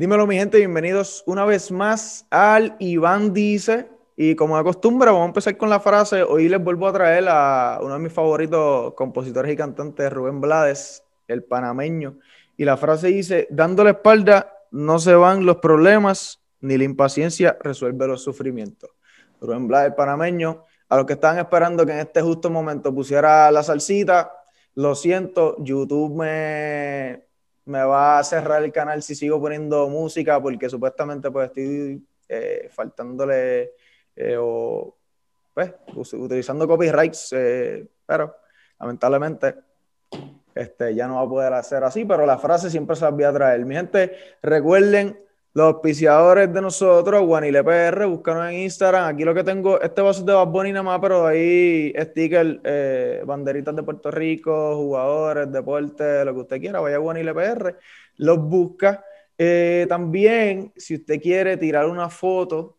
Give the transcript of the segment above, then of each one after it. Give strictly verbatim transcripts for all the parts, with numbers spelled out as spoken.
Dímelo, mi gente, bienvenidos una vez más al Iván Dice. Y como de costumbre, vamos a empezar con la frase. Hoy les vuelvo a traer a uno de mis favoritos compositores y cantantes, Rubén Blades, el panameño. Y la frase dice: dando la espalda no se van los problemas, ni la impaciencia resuelve los sufrimientos. Rubén Blades, el panameño. A los que estaban esperando que en este justo momento pusiera la salsita, lo siento, YouTube me, me va a cerrar el canal si sigo poniendo música, porque supuestamente pues estoy eh, faltándole eh, o pues utilizando copyrights, eh, pero lamentablemente este, ya no va a poder hacer así, pero la frase siempre se las voy a traer. Mi gente, recuerden los auspiciadores de nosotros, Guanile P R, búscanos en Instagram. Aquí lo que tengo, este vaso es de Bad Bunny nada más, pero ahí sticker, eh, banderitas de Puerto Rico, jugadores, deporte, lo que usted quiera, vaya a Guanile P R, los busca. Eh, también, si usted quiere tirar una foto,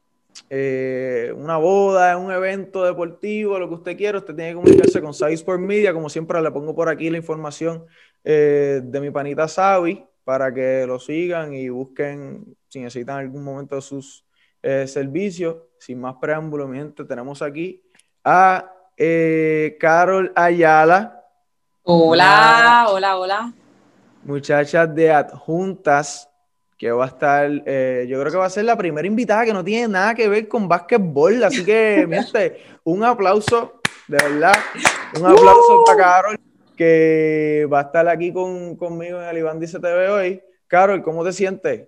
eh, una boda, un evento deportivo, lo que usted quiera, usted tiene que comunicarse con Savi Sport Media. Como siempre, le pongo por aquí la información eh, de mi panita Savi para que lo sigan y busquen si necesitan en algún momento sus eh, servicios. Sin más preámbulo, mi gente, tenemos aquí a eh, Carol Ayala, una Hola, hola, hola. muchacha de Adjuntas, que va a estar, eh, yo creo que va a ser la primera invitada que no tiene nada que ver con básquetbol, así que, mi gente, un aplauso, de verdad, un aplauso para ¡Woo! Carol, que va a estar aquí con, conmigo en el Iván Dice T V hoy. Carol, ¿cómo te sientes?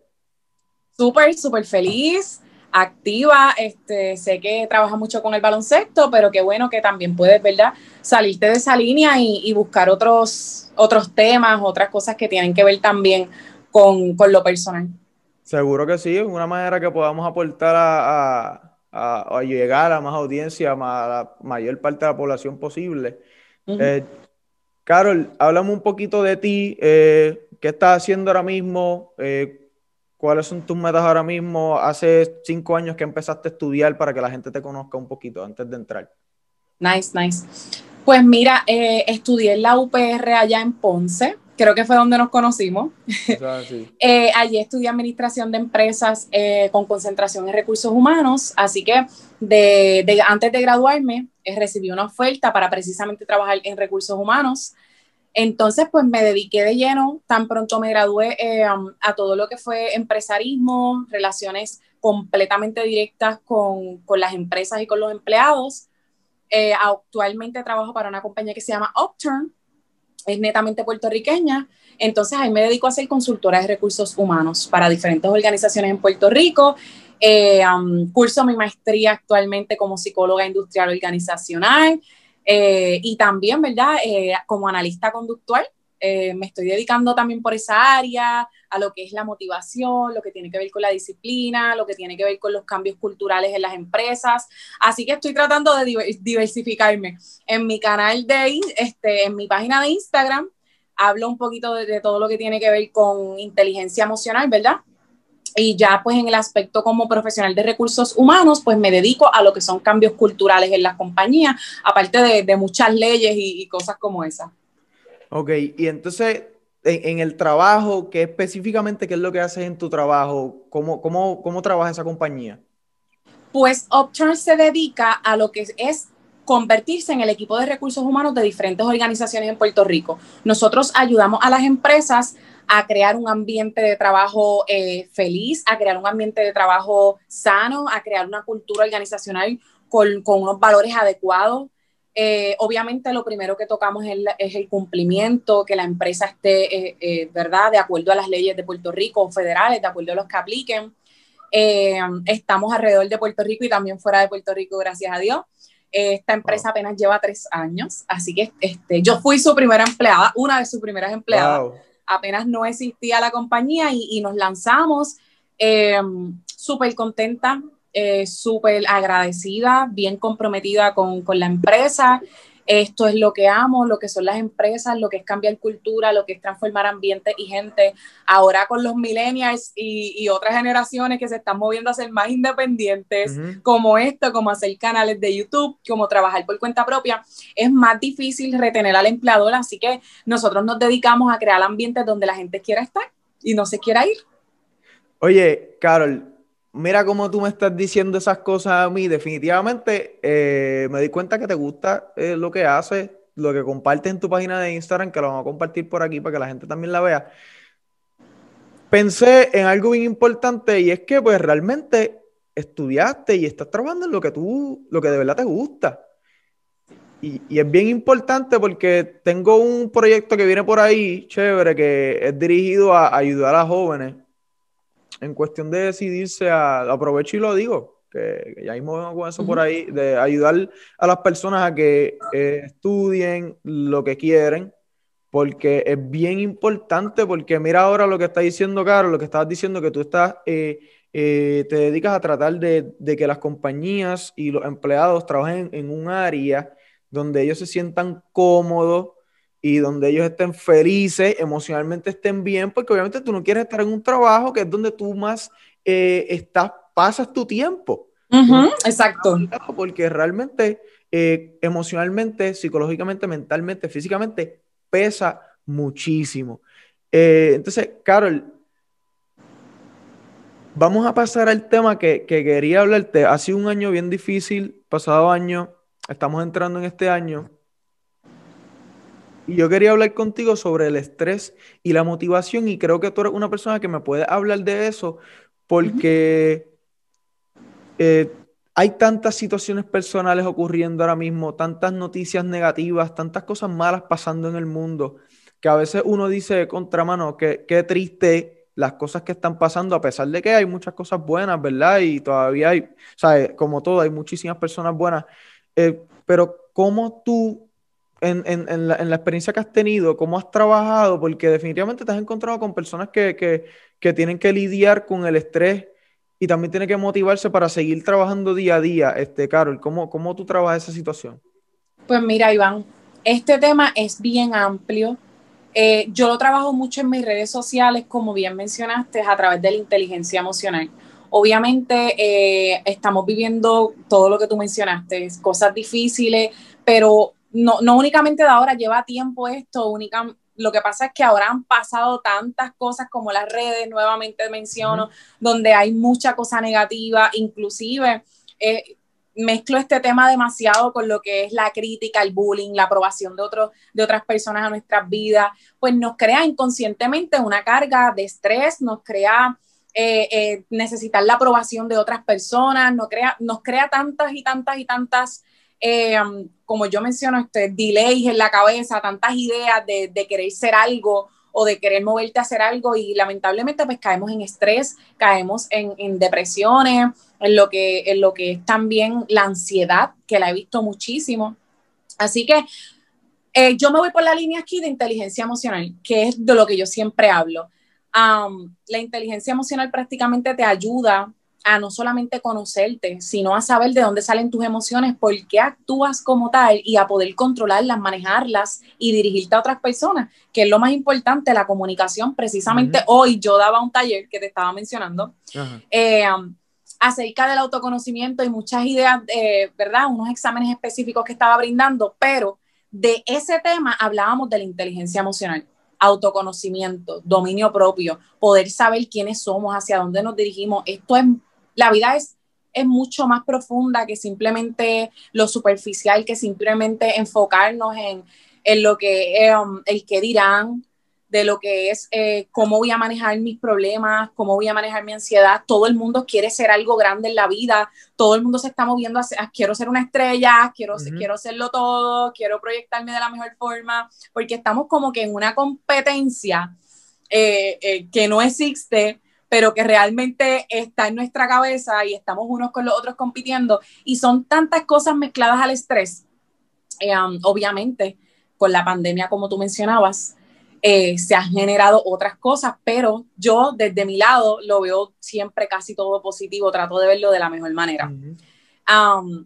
Súper, súper feliz, activa. Este, sé que trabajas mucho con el baloncesto, pero qué bueno que también puedes, ¿verdad?, salirte de esa línea y, y buscar otros, otros temas, otras cosas que tienen que ver también con, con lo personal. Seguro que sí, es una manera que podamos aportar a, a, a, a llegar a más audiencia, a, ma- a la mayor parte de la población posible. Uh -huh. Eh, Carol, háblame un poquito de ti, eh, qué estás haciendo ahora mismo, eh, cuáles son tus metas ahora mismo. Hace cinco años que empezaste a estudiar para que la gente te conozca un poquito antes de entrar. Nice, nice. Pues mira, eh, estudié en la U P R allá en Ponce, creo que fue donde nos conocimos. Eso es así. Eh, allí estudié administración de empresas eh, con concentración en recursos humanos, así que de, de, antes de graduarme eh, recibí una oferta para precisamente trabajar en recursos humanos. Entonces, pues me dediqué de lleno, tan pronto me gradué, eh, a todo lo que fue empresarismo, relaciones completamente directas con, con las empresas y con los empleados. Eh, actualmente trabajo para una compañía que se llama Upturn, es netamente puertorriqueña. Entonces ahí me dedico a ser consultora de recursos humanos para diferentes organizaciones en Puerto Rico. Eh, um, curso mi maestría actualmente como psicóloga industrial organizacional, eh, y también, ¿verdad?, eh, como analista conductual. Eh, me estoy dedicando también por esa área, a lo que es la motivación, lo que tiene que ver con la disciplina, lo que tiene que ver con los cambios culturales en las empresas. Así que estoy tratando de diversificarme. En mi canal de, este, en mi página de Instagram, hablo un poquito de, de todo lo que tiene que ver con inteligencia emocional, ¿verdad? Y ya pues en el aspecto como profesional de recursos humanos, pues me dedico a lo que son cambios culturales en las compañías, aparte de, de muchas leyes y, y cosas como esa. Ok, y entonces, en, en el trabajo, ¿qué específicamente qué es lo que haces en tu trabajo? ¿Cómo, cómo, cómo trabaja esa compañía? Pues Upturn se dedica a lo que es convertirse en el equipo de recursos humanos de diferentes organizaciones en Puerto Rico. Nosotros ayudamos a las empresas a crear un ambiente de trabajo eh, feliz, a crear un ambiente de trabajo sano, a crear una cultura organizacional con, con unos valores adecuados. Eh, obviamente lo primero que tocamos es, la, es el cumplimiento, que la empresa esté, eh, eh, ¿verdad?, de acuerdo a las leyes de Puerto Rico o federales, de acuerdo a los que apliquen. Eh, estamos alrededor de Puerto Rico y también fuera de Puerto Rico, gracias a Dios. Eh, esta empresa Wow. apenas lleva tres años, así que este, yo fui su primera empleada, una de sus primeras empleadas. Wow. Apenas no existía la compañía y, y nos lanzamos. Eh, súper contenta, eh, súper agradecida, bien comprometida con, con la empresa. Esto es lo que amo, lo que son las empresas, lo que es cambiar cultura, lo que es transformar ambientes y gente. Ahora con los millennials y, y otras generaciones que se están moviendo a ser más independientes, Uh-huh. como esto, como hacer canales de YouTube, como trabajar por cuenta propia, es más difícil retener al empleador, así que nosotros nos dedicamos a crear ambientes donde la gente quiera estar y no se quiera ir. Oye, Carol, mira cómo tú me estás diciendo esas cosas a mí. Definitivamente eh, me di cuenta que te gusta eh, lo que haces, lo que compartes en tu página de Instagram, que lo vamos a compartir por aquí para que la gente también la vea. Pensé en algo bien importante y es que pues realmente estudiaste y estás trabajando en lo que tú, lo que de verdad te gusta. Y, y es bien importante porque tengo un proyecto que viene por ahí, chévere, que es dirigido a ayudar a jóvenes en cuestión de decidirse a, aprovecho y lo digo, que, que ya mismo vengo con eso por Ujú. ahí, de ayudar a las personas a que eh, estudien lo que quieren, porque es bien importante, porque mira ahora lo que está diciendo Caro, lo que estabas diciendo, que tú estás, eh, eh, te dedicas a tratar de, de que las compañías y los empleados trabajen en un área donde ellos se sientan cómodos y donde ellos estén felices, emocionalmente estén bien, porque obviamente tú no quieres estar en un trabajo que es donde tú más eh, estás, pasas tu tiempo. Tú no Ujú, quieres estar exacto. obligado porque realmente eh, emocionalmente, psicológicamente, mentalmente, físicamente, pesa muchísimo. Eh, entonces, Carol, vamos a pasar al tema que, que quería hablarte. Ha sido un año bien difícil, pasado año, estamos entrando en este año. Y yo quería hablar contigo sobre el estrés y la motivación y creo que tú eres una persona que me puede hablar de eso Ujú. porque eh, hay tantas situaciones personales ocurriendo ahora mismo, tantas noticias negativas, tantas cosas malas pasando en el mundo, que a veces uno dice, contramano, qué, qué triste las cosas que están pasando, a pesar de que hay muchas cosas buenas, ¿verdad? Y todavía hay, ¿sabes? Como todo, hay muchísimas personas buenas. Eh, pero ¿cómo tú, en, en, en la, en la experiencia que has tenido, cómo has trabajado? Porque definitivamente te has encontrado con personas que, que, que tienen que lidiar con el estrés y también tiene que motivarse para seguir trabajando día a día. Este, Carol, ¿cómo, cómo tú trabajas esa situación? Pues mira, Iván, este tema es bien amplio. Eh, yo lo trabajo mucho en mis redes sociales, como bien mencionaste, a través de la inteligencia emocional. Obviamente eh, estamos viviendo todo lo que tú mencionaste, cosas difíciles, pero no, no únicamente de ahora, lleva tiempo esto, única, lo que pasa es que ahora han pasado tantas cosas como las redes, nuevamente menciono, Ujú. donde hay mucha cosa negativa, inclusive eh, mezclo este tema demasiado con lo que es la crítica, el bullying, la aprobación de, otro, de otras personas a nuestras vidas, pues nos crea inconscientemente una carga de estrés, nos crea eh, eh, necesitar la aprobación de otras personas, nos crea, nos crea tantas y tantas y tantas, eh, como yo menciono, este, delays en la cabeza, tantas ideas de, de querer ser algo o de querer moverte a hacer algo y lamentablemente pues caemos en estrés, caemos en, en depresiones, en lo, que, en lo que es también la ansiedad, que la he visto muchísimo. Así que eh, yo me voy por la línea aquí de inteligencia emocional, que es de lo que yo siempre hablo. Um, la inteligencia emocional prácticamente te ayuda a no solamente conocerte, sino a saber de dónde salen tus emociones, por qué actúas como tal y a poder controlarlas, manejarlas y dirigirte a otras personas, que es lo más importante, la comunicación. Precisamente Ujú. hoy yo daba un taller que te estaba mencionando, Ajá. eh, um, acerca del autoconocimiento y muchas ideas, eh, ¿verdad? Unos exámenes específicos que estaba brindando, pero de ese tema hablábamos de la inteligencia emocional, autoconocimiento, dominio propio, poder saber quiénes somos, hacia dónde nos dirigimos. Esto es, la vida es, es mucho más profunda que simplemente lo superficial, que simplemente enfocarnos en, en lo que, eh, um, el que dirán, de lo que es eh, cómo voy a manejar mis problemas, cómo voy a manejar mi ansiedad. Todo el mundo quiere ser algo grande en la vida, todo el mundo se está moviendo a, a quiero ser una estrella, quiero, Ujú. quiero serlo todo, quiero proyectarme de la mejor forma, porque estamos como que en una competencia eh, eh, que no existe, pero que realmente está en nuestra cabeza y estamos unos con los otros compitiendo y son tantas cosas mezcladas al estrés. Eh, um, obviamente, con la pandemia, como tú mencionabas, eh, se han generado otras cosas, pero yo desde mi lado lo veo siempre casi todo positivo, trato de verlo de la mejor manera. Ujú. Um,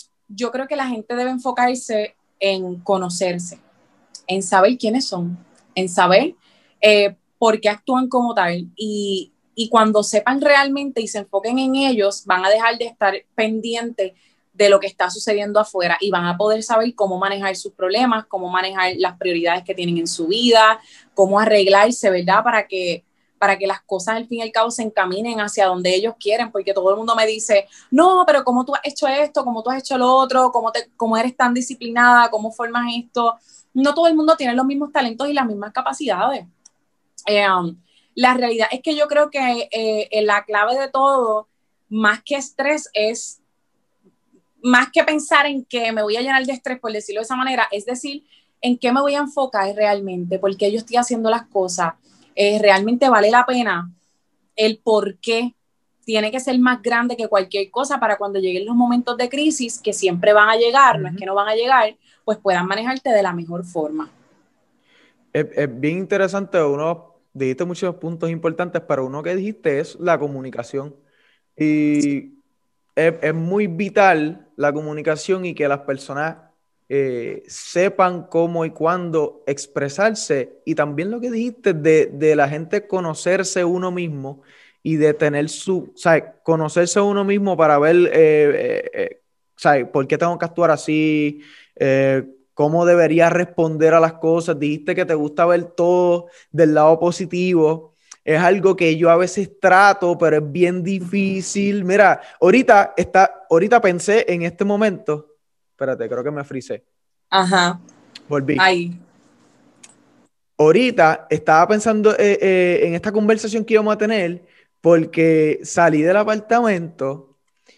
yo creo que la gente debe enfocarse en conocerse, en saber quiénes son, en saber eh, por qué actúan como tal y, y cuando sepan realmente y se enfoquen en ellos, van a dejar de estar pendientes de lo que está sucediendo afuera y van a poder saber cómo manejar sus problemas, cómo manejar las prioridades que tienen en su vida, cómo arreglarse, ¿verdad? Para que para que las cosas al fin y al cabo se encaminen hacia donde ellos quieren, porque todo el mundo me dice, no, pero ¿cómo tú has hecho esto? ¿Cómo tú has hecho lo otro? ¿Cómo, te, cómo eres tan disciplinada? ¿Cómo formas esto? No todo el mundo tiene los mismos talentos y las mismas capacidades. Eh, um, la realidad es que yo creo que eh, la clave de todo, más que estrés, es más que pensar en que me voy a llenar de estrés, por decirlo de esa manera, es decir, en qué me voy a enfocar realmente, por qué yo estoy haciendo las cosas, eh, realmente vale la pena, el por qué tiene que ser más grande que cualquier cosa para cuando lleguen los momentos de crisis, que siempre van a llegar, uh-huh. No es que no van a llegar, pues puedan manejarte de la mejor forma. Es, es bien interesante, uno, dijiste muchos puntos importantes, pero uno que dijiste es la comunicación. Y es, es muy vital la comunicación y que las personas eh, sepan cómo y cuándo expresarse. Y también lo que dijiste de, de la gente conocerse uno mismo y de tener su, ¿sabes? Conocerse uno mismo para ver, eh, eh, eh, ¿sabes? ¿Por qué tengo que actuar así? Eh, ¿Cómo debería responder a las cosas? Dijiste que te gusta ver todo del lado positivo. Es algo que yo a veces trato, pero es bien difícil. Mira, ahorita, está, ahorita pensé en este momento. Espérate, creo que me frisé. Ajá. Volví. Ahí. Ahorita estaba pensando eh, eh, en esta conversación que íbamos a tener porque salí del apartamento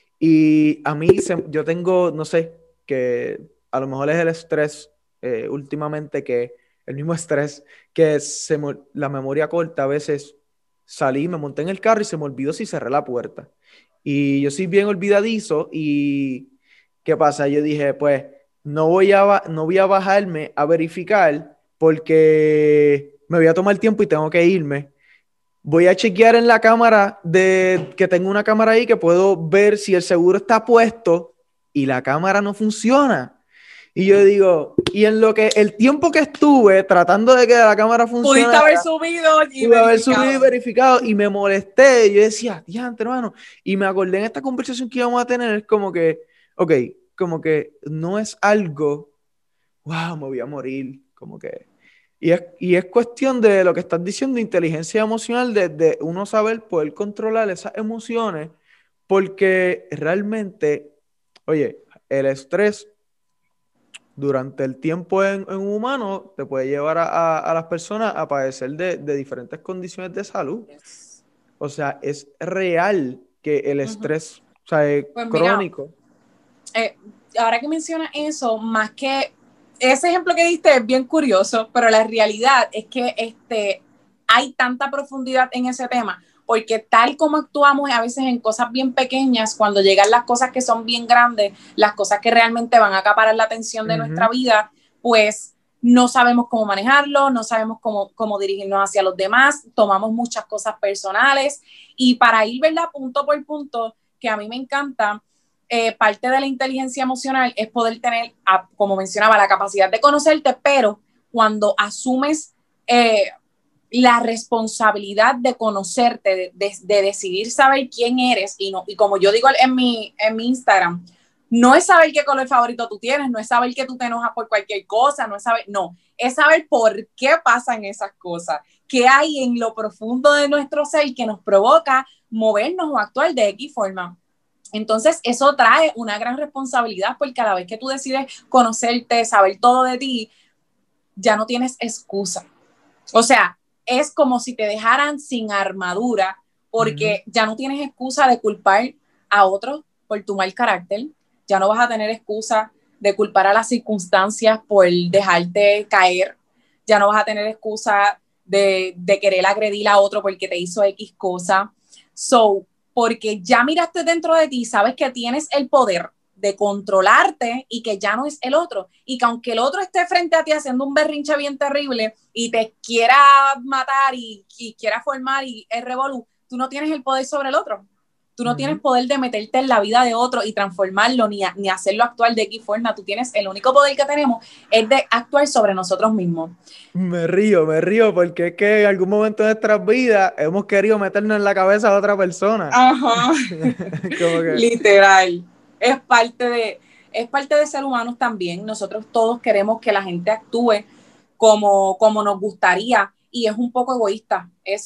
y a mí, se, yo tengo, no sé, que a lo mejor es el estrés eh, últimamente, que el mismo estrés, que se me, la memoria corta a veces. Salí, me monté en el carro y se me olvidó si cerré la puerta. Y yo soy bien olvidadizo y ¿qué pasa? Yo dije, pues no voy a, no voy a bajarme a verificar porque me voy a tomar tiempo y tengo que irme. Voy a chequear en la cámara de que tengo una cámara ahí que puedo ver si el seguro está puesto y la cámara no funciona. Y yo digo, y en lo que el tiempo que estuve tratando de que la cámara funcionara, pudiste haber subido y pude haber subido y verificado y me molesté. Y yo decía, diante, hermano. Y me acordé en esta conversación que íbamos a tener, es como que, ok, como que no es algo, wow, me voy a morir, como que. Y es, y es cuestión de lo que estás diciendo, inteligencia emocional, de, de uno saber poder controlar esas emociones, porque realmente, oye, el estrés durante el tiempo en, en humano te puede llevar a, a, a las personas a padecer de, de diferentes condiciones de salud. Yes. O sea, es real que el estrés, uh-huh. o sea, es pues crónico. Mira, eh, ahora que mencionas eso, más que ese ejemplo que diste es bien curioso, pero la realidad es que este, hay tanta profundidad en ese tema, porque tal como actuamos a veces en cosas bien pequeñas, cuando llegan las cosas que son bien grandes, las cosas que realmente van a acaparar la atención de uh-huh. nuestra vida, pues no sabemos cómo manejarlo, no sabemos cómo, cómo dirigirnos hacia los demás, tomamos muchas cosas personales y para ir, ¿verdad? Punto por punto, que a mí me encanta, eh, parte de la inteligencia emocional es poder tener, a, como mencionaba, la capacidad de conocerte, pero cuando asumes eh, la responsabilidad de conocerte, de, de, de decidir saber quién eres, y, no, y como yo digo en mi, en mi Instagram, no es saber qué color favorito tú tienes, no es saber que tú te enojas por cualquier cosa, no es saber, no, es saber por qué pasan esas cosas, qué hay en lo profundo de nuestro ser que nos provoca movernos o actuar de X forma. Entonces, eso trae una gran responsabilidad porque a la vez que tú decides conocerte, saber todo de ti, ya no tienes excusa. O sea, es como si te dejaran sin armadura porque uh-huh. ya no tienes excusa de culpar a otros por tu mal carácter, ya no vas a tener excusa de culpar a las circunstancias por dejarte caer, ya no vas a tener excusa de, de querer agredir a otro porque te hizo X cosa. So, porque ya miraste dentro de ti, sabes que tienes el poder de controlarte y que ya no es el otro. Y que aunque el otro esté frente a ti haciendo un berrinche bien terrible y te quiera matar y, y quiera formar y es revolú, tú no tienes el poder sobre el otro. Tú no uh-huh. tienes poder de meterte en la vida de otro y transformarlo ni, a, ni hacerlo actuar de X forma. Tú tienes, el único poder que tenemos es de actuar sobre nosotros mismos. Me río, me río porque es que en algún momento de nuestras vidas hemos querido meternos en la cabeza a otra persona. Ajá. Como que... Literal. Es parte de, es parte de ser humanos también. Nosotros todos queremos que la gente actúe como, como nos gustaría y es un poco egoísta eso.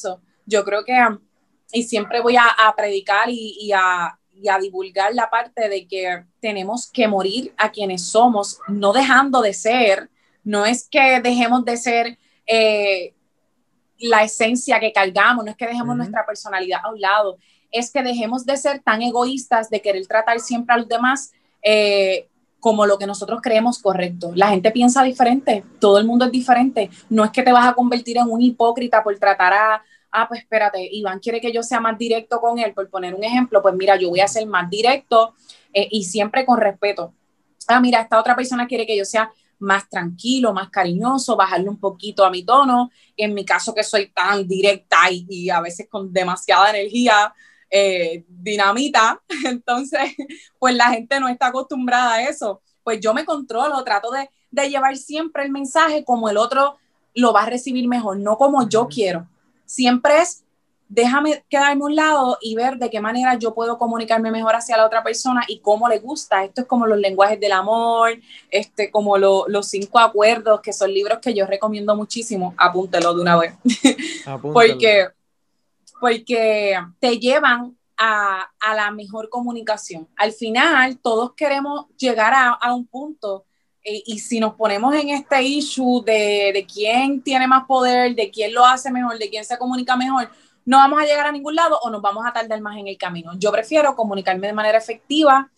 Yo creo que, y siempre voy a, a predicar y, y, a, y a divulgar la parte de que tenemos que morir a quienes somos, no dejando de ser, no es que dejemos de ser eh, la esencia que cargamos, no es que dejemos uh-huh. nuestra personalidad a un lado, es que dejemos de ser tan egoístas de querer tratar siempre a los demás eh, como lo que nosotros creemos correcto. La gente piensa diferente, todo el mundo es diferente, no es que te vas a convertir en un hipócrita por tratar a, ah, pues espérate, Iván quiere que yo sea más directo con él, por poner un ejemplo, pues mira, yo voy a ser más directo eh, y siempre con respeto. Ah, mira, esta otra persona quiere que yo sea más tranquilo, más cariñoso, bajarle un poquito a mi tono. En mi caso, que soy tan directa y, y a veces con demasiada energía, eh, dinamita, entonces, pues la gente no está acostumbrada a eso. Pues yo me controlo, trato de, de llevar siempre el mensaje como el otro lo va a recibir mejor, no como yo quiero. Siempre es, déjame quedarme a un lado y ver de qué manera yo puedo comunicarme mejor hacia la otra persona y cómo le gusta. Esto es como los lenguajes del amor, este, como lo, los cinco acuerdos, que son libros que yo recomiendo muchísimo. Apúntelo de una vez. porque, porque te llevan a, a la mejor comunicación. Al final, todos queremos llegar a, a un punto eh, y si nos ponemos en este issue de, de quién tiene más poder, de quién lo hace mejor, de quién se comunica mejor, no vamos a llegar a ningún lado o nos vamos a tardar más en el camino. Yo prefiero comunicarme de manera efectiva.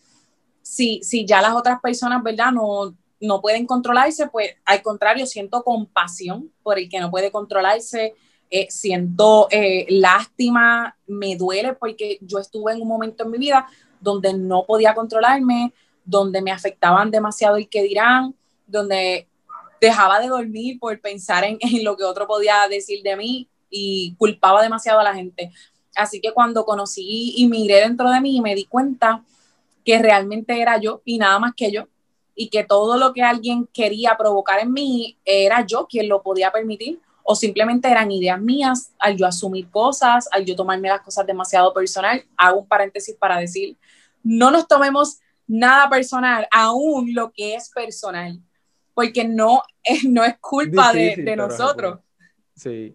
Si, si ya las otras personas, ¿verdad?, no, no pueden controlarse, pues al contrario, siento compasión por el que no puede controlarse, eh, siento eh, lástima, me duele porque yo estuve en un momento en mi vida donde no podía controlarme, donde me afectaban demasiado el que dirán, donde dejaba de dormir por pensar en, en lo que otro podía decir de mí, y culpaba demasiado a la gente. Así que cuando conocí y miré dentro de mí y me di cuenta que realmente era yo y nada más que yo, y que todo lo que alguien quería provocar en mí era yo quien lo podía permitir, o simplemente eran ideas mías al yo asumir cosas, al yo tomarme las cosas demasiado personal. Hago un paréntesis para decir, no nos tomemos nada personal, aún lo que es personal, porque no, es, no es culpa difícil, de, de nosotros. Sí.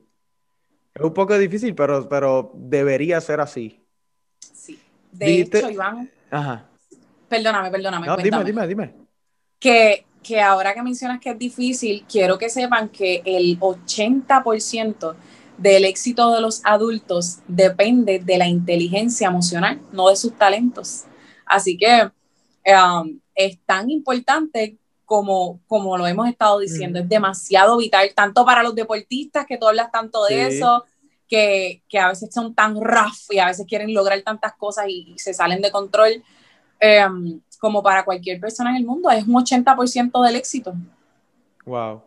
Es un poco difícil, pero, pero debería ser así. Sí. De Dijiste... hecho, Iván... Ajá. Perdóname, perdóname. No, dime, dime, dime. Que, que ahora que mencionas que es difícil, quiero que sepan que el ochenta por ciento del éxito de los adultos depende de la inteligencia emocional, no de sus talentos. Así que um, es tan importante como, como lo hemos estado diciendo, mm. es demasiado vital, tanto para los deportistas, que tú hablas tanto de sí. eso, que, que a veces son tan rough y a veces quieren lograr tantas cosas y, y se salen de control, eh, como para cualquier persona en el mundo, es un ochenta por ciento del éxito. Wow.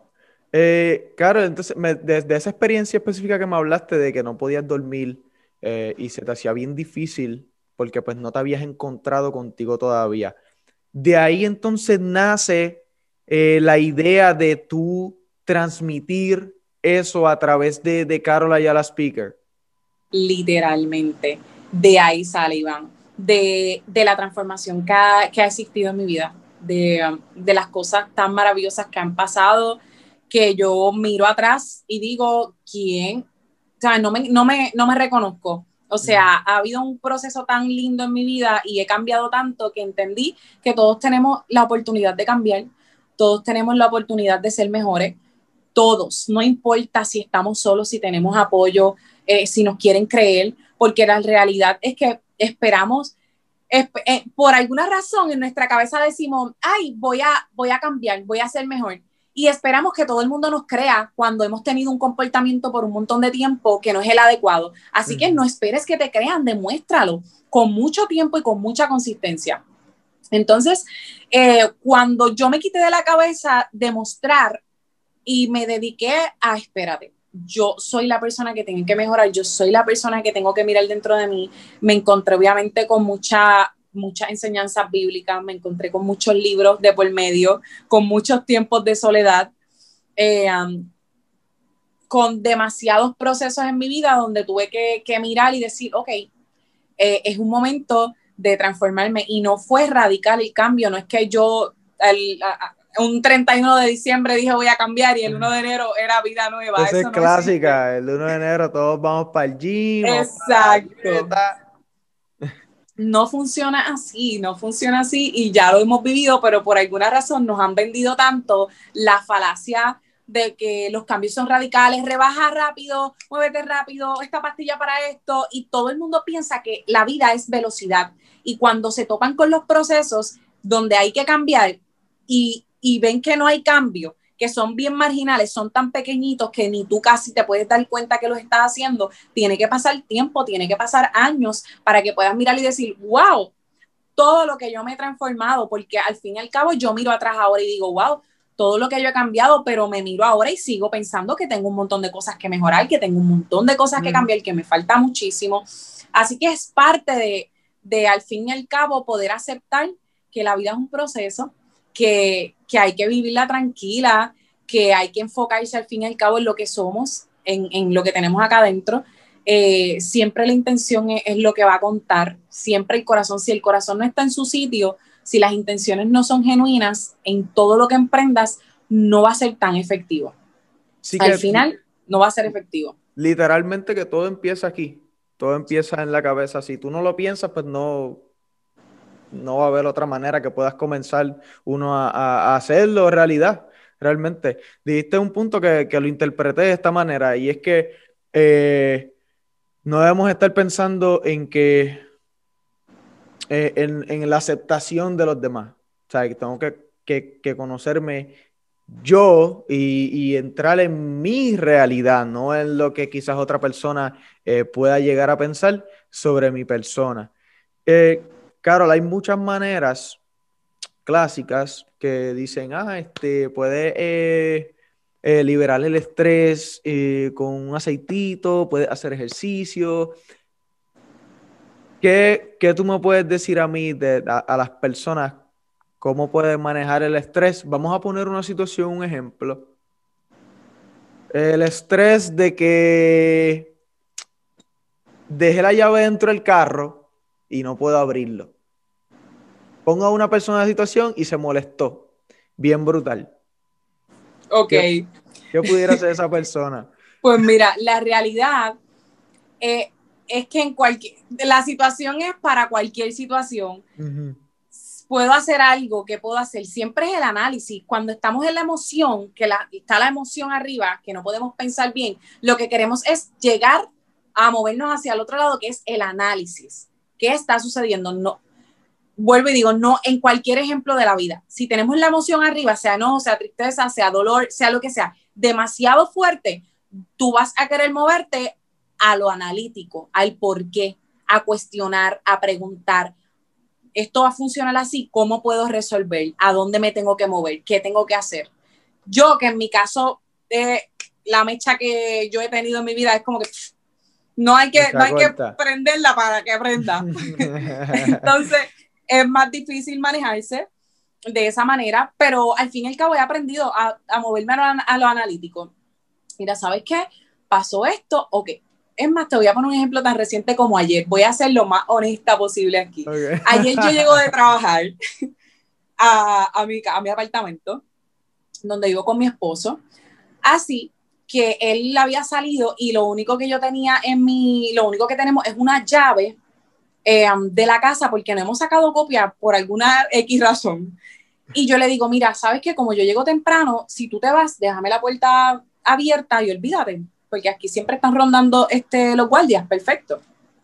Eh, claro, entonces, me, desde esa experiencia específica que me hablaste de que no podías dormir eh, y se te hacía bien difícil porque pues no te habías encontrado contigo todavía. De ahí entonces nace eh, la idea de tú transmitir eso a través de, de Carol Ayala Speaker. Literalmente, de ahí sale, Iván, de, de la transformación que ha, que ha existido en mi vida, de, de las cosas tan maravillosas que han pasado, que yo miro atrás y digo, ¿quién? O sea, no me, no me, no me reconozco. O sea, mm. ha habido un proceso tan lindo en mi vida y he cambiado tanto que entendí que todos tenemos la oportunidad de cambiar, todos tenemos la oportunidad de ser mejores, todos, no importa si estamos solos, si tenemos apoyo, eh, si nos quieren creer, porque la realidad es que esperamos, eh, eh, por alguna razón en nuestra cabeza decimos, ay, voy a, voy a cambiar, voy a ser mejor. Y esperamos que todo el mundo nos crea cuando hemos tenido un comportamiento por un montón de tiempo que no es el adecuado. Así uh-huh. que no esperes que te crean, demuéstralo con mucho tiempo y con mucha consistencia. Entonces, eh, cuando yo me quité de la cabeza demostrar y me dediqué a, espérate, yo soy la persona que tengo que mejorar, yo soy la persona que tengo que mirar dentro de mí, me encontré obviamente con mucha... muchas enseñanzas bíblicas, me encontré con muchos libros de por medio, con muchos tiempos de soledad, eh, um, con demasiados procesos en mi vida donde tuve que, que mirar y decir, ok, eh, es un momento de transformarme, y no fue radical el cambio, no es que yo, el, a, un treinta y uno de diciembre dije voy a cambiar y el uno de enero era vida nueva. Esa es Eso no clásica, existe. el uno de enero todos vamos para el gym, vamos para la Exacto. dieta. No funciona así, no funciona así y ya lo hemos vivido, pero por alguna razón nos han vendido tanto la falacia de que los cambios son radicales, rebaja rápido, muévete rápido, esta pastilla para esto, y todo el mundo piensa que la vida es velocidad. Y cuando se topan con los procesos donde hay que cambiar y, y ven que no hay cambio, que son bien marginales, son tan pequeñitos que ni tú casi te puedes dar cuenta que los estás haciendo, tiene que pasar tiempo, tiene que pasar años para que puedas mirar y decir, wow, todo lo que yo me he transformado, porque al fin y al cabo yo miro atrás ahora y digo, wow, todo lo que yo he cambiado, pero me miro ahora y sigo pensando que tengo un montón de cosas que mejorar, que tengo un montón de cosas que cambiar, que me falta muchísimo. Así que es parte de, de al fin y al cabo, poder aceptar que la vida es un proceso, que, que hay que vivirla tranquila, que hay que enfocarse al fin y al cabo en lo que somos, en, en lo que tenemos acá adentro. Eh, siempre la intención es, es lo que va a contar, siempre el corazón, si el corazón no está en su sitio, si las intenciones no son genuinas, en todo lo que emprendas, no va a ser tan efectivo. Sí Al que, final, no va a ser efectivo. literalmente que todo empieza aquí, todo empieza en la cabeza. Si tú no lo piensas, pues no, no va a haber otra manera que puedas comenzar uno a, a, a hacerlo realidad, realmente. Dijiste un punto que, que lo interpreté de esta manera, y es que eh, no debemos estar pensando en que eh, en, en la aceptación de los demás. O sea, que tengo que, que, que conocerme yo y, y entrar en mi realidad, no en lo que quizás otra persona eh, pueda llegar a pensar sobre mi persona. Eh, Carol, hay muchas maneras clásicas que dicen, ah, este, puede eh, eh, liberar el estrés eh, con un aceitito, puede hacer ejercicio. ¿Qué, qué tú me puedes decir a mí, de, a, a las personas, cómo pueden manejar el estrés? Vamos a poner una situación, un ejemplo. El estrés de que dejé la llave dentro del carro y no puedo abrirlo. Pongo a una persona en la situación y se molestó. Bien brutal. Ok. ¿Qué, qué pudiera hacer esa persona? Pues mira, la realidad eh, es que en cualquier, la situación es para cualquier situación. Uh-huh. Puedo hacer algo, ¿qué puedo hacer? Siempre es el análisis. Cuando estamos en la emoción, que la, está la emoción arriba, que no podemos pensar bien, lo que queremos es llegar a movernos hacia el otro lado, que es el análisis. ¿Qué está sucediendo? No, vuelvo y digo, no en cualquier ejemplo de la vida. Si tenemos la emoción arriba, sea enojo, sea tristeza, sea dolor, sea lo que sea, demasiado fuerte, tú vas a querer moverte a lo analítico, al por qué, a cuestionar, a preguntar. Esto va a funcionar así, ¿cómo puedo resolver? ¿A dónde me tengo que mover? ¿Qué tengo que hacer? Yo, que en mi caso, eh, la mecha que yo he tenido en mi vida es como que pff, no hay que, no hay que prenderla para que prenda. Entonces, es más difícil manejarse de esa manera, pero al fin y al cabo he aprendido a, a moverme a lo, a lo analítico. Mira, ¿sabes qué? Pasó esto, ok. Es más, te voy a poner un ejemplo tan reciente como ayer. Voy a ser lo más honesta posible aquí. Okay. Ayer yo llego de trabajar a, a, mi, a mi apartamento, donde vivo con mi esposo. Así que él había salido y lo único que yo tenía en mi, lo único que tenemos es una llave eh, de la casa porque no hemos sacado copia por alguna X razón. Y yo le digo, mira, ¿sabes qué? Como yo llego temprano, si tú te vas, déjame la puerta abierta y olvídate, porque aquí siempre están rondando este, los guardias, perfecto.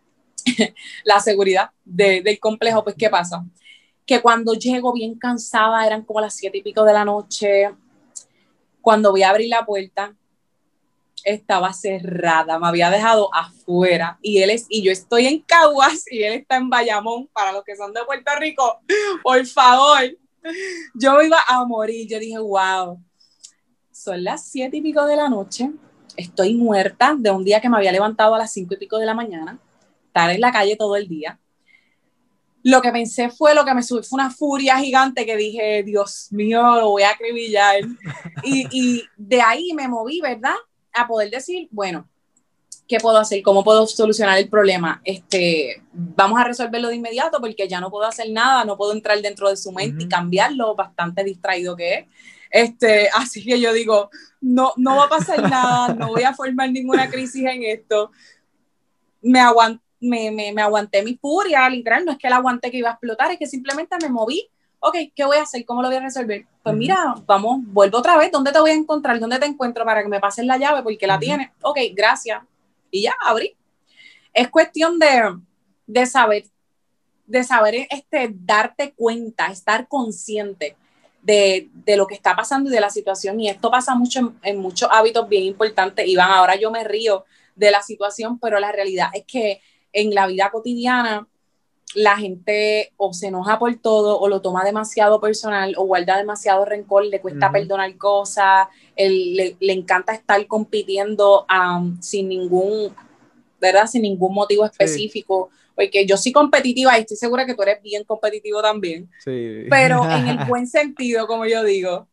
La seguridad de, del complejo, pues, ¿qué pasa? Que cuando llego bien cansada, eran como las siete y pico de la noche, cuando voy a abrir la puerta, estaba cerrada, me había dejado afuera, y él es, y yo estoy en Caguas, y él está en Bayamón, para los que son de Puerto Rico, por favor, yo me iba a morir, yo dije, wow, son las siete y pico de la noche, estoy muerta de un día que me había levantado a las cinco y pico de la mañana, estar en la calle todo el día. Lo que pensé fue, lo que me subió fue una furia gigante que dije, Dios mío, lo voy a acribillar. Y, y de ahí me moví, ¿verdad? A poder decir, bueno, ¿qué puedo hacer? ¿Cómo puedo solucionar el problema? Este, vamos a resolverlo de inmediato porque ya no puedo hacer nada, no puedo entrar dentro de su mente uh-huh. y cambiarlo, bastante distraído que es. Este, así que yo digo, no, no va a pasar nada, no voy a formar ninguna crisis en esto. Me, aguant, me, me, me aguanté mi furia, literal, no es que la aguanté que iba a explotar, es que simplemente me moví. Ok, ¿qué voy a hacer? ¿Cómo lo voy a resolver? Pues uh-huh. mira, vamos, vuelvo otra vez. ¿Dónde te voy a encontrar? ¿Dónde te encuentro para que me pases la llave? Porque la uh-huh. tienes. Ok, gracias. Y ya, abrí. Es cuestión de, de saber, de saber este, darte cuenta, estar consciente de, de lo que está pasando y de la situación. Y esto pasa mucho en, en muchos hábitos bien importantes. Iván, ahora yo me río de la situación, pero la realidad es que en la vida cotidiana la gente o se enoja por todo o lo toma demasiado personal o guarda demasiado rencor, le cuesta uh-huh. perdonar cosas, él, le, le encanta estar compitiendo um, sin ningún, ¿verdad? Sin ningún motivo específico, sí. Porque yo soy competitiva y estoy segura que tú eres bien competitivo también, sí. Pero en el buen sentido, como yo digo,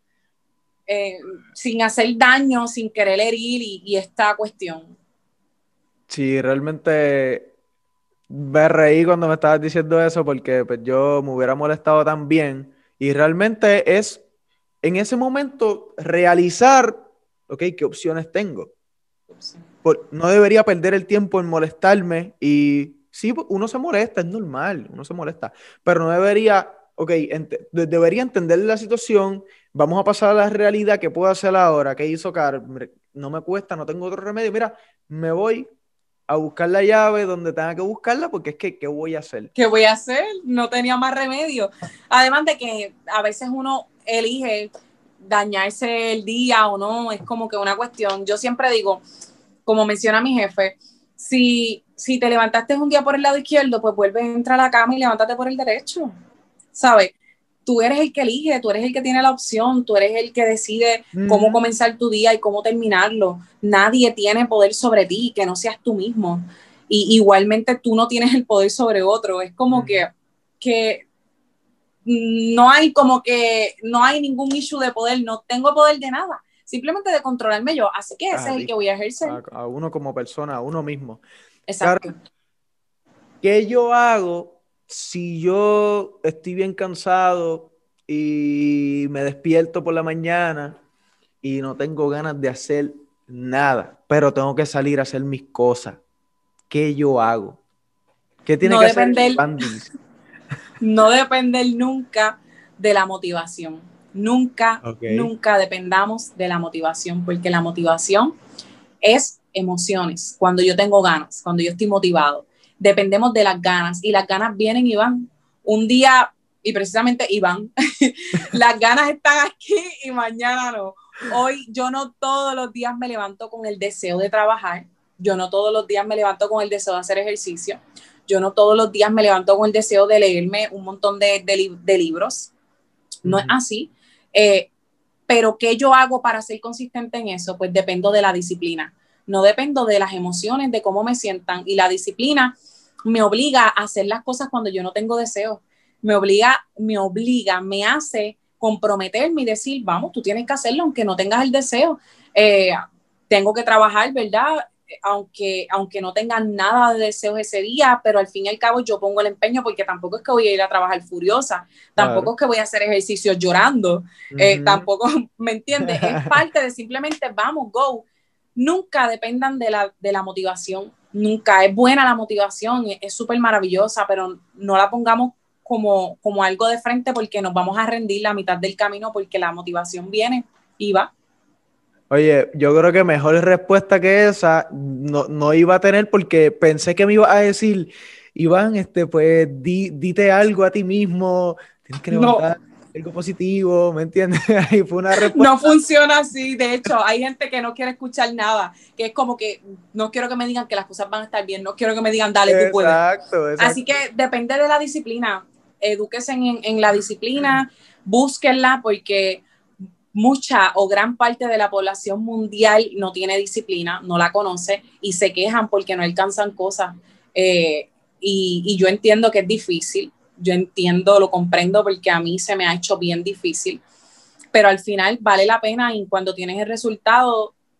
eh, sin hacer daño, sin querer herir y, y esta cuestión. Sí, realmente me reí cuando me estabas diciendo eso porque pues, yo me hubiera molestado también y realmente es en ese momento realizar, ok, qué opciones tengo. Por, no debería perder el tiempo en molestarme y sí, uno se molesta, es normal, uno se molesta, pero no debería, ok, ent- debería entender la situación, vamos a pasar a la realidad, ¿qué puedo hacer ahora? ¿Qué hizo Car? No me cuesta, no tengo otro remedio, mira, me voy a buscar la llave donde tenga que buscarla porque es que, ¿qué voy a hacer? ¿Qué voy a hacer? No tenía más remedio. Además de que a veces uno elige dañarse el día o no, es como que una cuestión. Yo siempre digo, como menciona mi jefe, si, si te levantaste un día por el lado izquierdo, pues vuelve a entrar a la cama y levántate por el derecho, ¿sabes? Tú eres el que elige, tú eres el que tiene la opción, tú eres el que decide mm-hmm. cómo comenzar tu día y cómo terminarlo. Nadie tiene poder sobre ti, que no seas tú mismo. Y igualmente tú no tienes el poder sobre otro. Es como mm-hmm. que, que no hay como que, no hay ningún issue de poder, no tengo poder de nada. Simplemente de controlarme yo. Así que ese ah, es el que voy a ejercer. A, a uno como persona, a uno mismo. Exacto. Claro, ¿qué yo hago si yo estoy bien cansado y me despierto por la mañana y no tengo ganas de hacer nada, pero tengo que salir a hacer mis cosas? ¿Qué yo hago? ¿Qué tiene no que depender, hacer Bandis? No depender nunca de la motivación. Nunca, okay. nunca dependamos de la motivación, porque la motivación es emociones. Cuando yo tengo ganas, cuando yo estoy motivado, dependemos de las ganas y las ganas vienen y van. Un día, y precisamente Iván, las ganas están aquí y mañana no. Hoy yo no todos los días me levanto con el deseo de trabajar, yo no todos los días me levanto con el deseo de hacer ejercicio, yo no todos los días me levanto con el deseo de leerme un montón de, de, de libros, no uh-huh. es así. Eh, pero ¿qué yo hago para ser consistente en eso? Pues dependo de la disciplina, no dependo de las emociones, de cómo me sientan, y la disciplina me obliga a hacer las cosas cuando yo no tengo deseo, me obliga, me obliga, me hace comprometerme y decir, vamos, tú tienes que hacerlo aunque no tengas el deseo, eh, tengo que trabajar, ¿verdad? Aunque, aunque no tenga nada de deseos ese día, pero al fin y al cabo yo pongo el empeño porque tampoco es que voy a ir a trabajar furiosa, tampoco claro. es que voy a hacer ejercicio llorando, uh-huh. eh, tampoco, ¿me entiendes? Es parte de simplemente vamos, go. Nunca dependan de la, de la motivación, nunca. Es buena la motivación, es súper maravillosa, pero no la pongamos como, como algo de frente porque nos vamos a rendir la mitad del camino porque la motivación viene y va. Oye, yo creo que mejor respuesta que esa no, no iba a tener porque pensé que me iba a decir, Iván, este, pues di, dite algo a ti mismo, tienes que levantar no. algo positivo, ¿me entiendes? Y fue una respuesta. No funciona así, de hecho, hay gente que no quiere escuchar nada, que es como que no quiero que me digan que las cosas van a estar bien, no quiero que me digan, dale, tú exacto, puedes. Exacto. Así que depende de la disciplina, edúquense en, en la disciplina, búsquenla porque mucha o gran parte de la población mundial no tiene disciplina, no la conoce y se quejan porque no alcanzan cosas. Eh, y, y yo entiendo que es difícil, yo entiendo, lo comprendo porque a mí se me ha hecho bien difícil, pero al final vale la pena y cuando tienes el resultado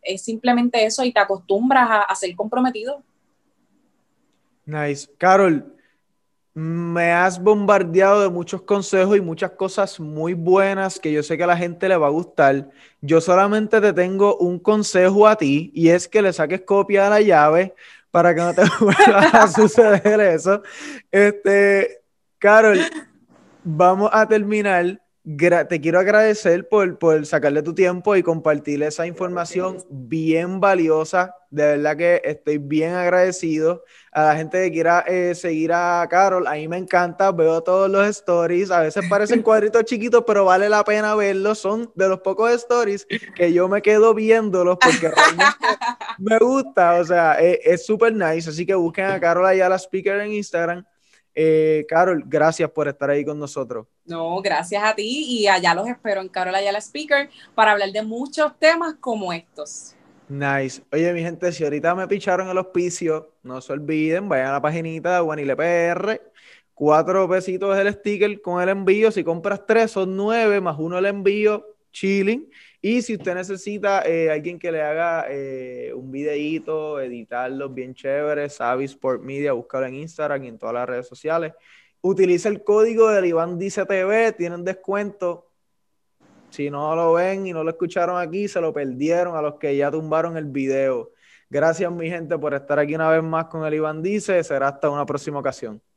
es simplemente eso y te acostumbras a, a ser comprometido. Nice. Carol, me has bombardeado de muchos consejos y muchas cosas muy buenas que yo sé que a la gente le va a gustar. Yo solamente te tengo un consejo a ti y es que le saques copia de la llave para que no te vuelva a suceder eso. Este, Carol, vamos a terminar. Gra- te quiero agradecer por, por sacarle tu tiempo y compartir esa información bien valiosa. De verdad que estoy bien agradecido. A la gente que quiera eh, seguir a Carol, a mí me encanta, veo todos los stories. A veces parecen cuadritos chiquitos, pero vale la pena verlos. Son de los pocos stories que yo me quedo viéndolos porque realmente me gusta. O sea, eh, es súper nice. Así que busquen a Carol allá, la speaker en Instagram. Eh, Carol, gracias por estar ahí con nosotros. No, gracias a ti y allá los espero en Carola Ayala Speaker para hablar de muchos temas como estos. Nice. Oye, mi gente, si ahorita me picharon el auspicio, no se olviden, vayan a la paginita de Guanile P R, cuatro pesitos el sticker con el envío. Si compras tres, son nueve, más uno el envío, chilling. Y si usted necesita eh, alguien que le haga eh, un videíto, editarlo bien chévere, Savvy Sport Media, búscalo en Instagram y en todas las redes sociales. Utiliza el código del Iván Dice T V, tienen descuento. Si no lo ven y no lo escucharon aquí, se lo perdieron a los que ya tumbaron el video. Gracias, mi gente, por estar aquí una vez más con el Iván Dice. Será hasta una próxima ocasión.